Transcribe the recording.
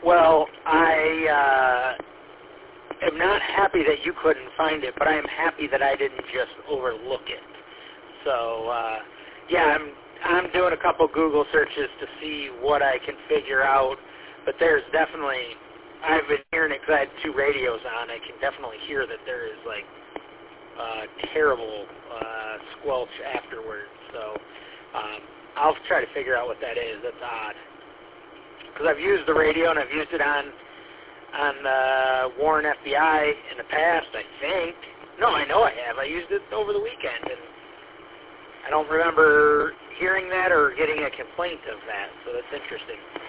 Well, I am not happy that you couldn't find it, but I am happy that I didn't just overlook it. So, yeah, I'm doing a couple Google searches to see what I can figure out, but there's definitely, I've been hearing it because I had 2 radios on. I can definitely hear that there is, like, terrible squelch afterwards. So I'll try to figure out what that is. That's odd. Because I've used the radio and I've used it on Warren FBI in the past, I think. No, I know I have. I used it over the weekend, and I don't remember hearing that or getting a complaint of that, so that's interesting.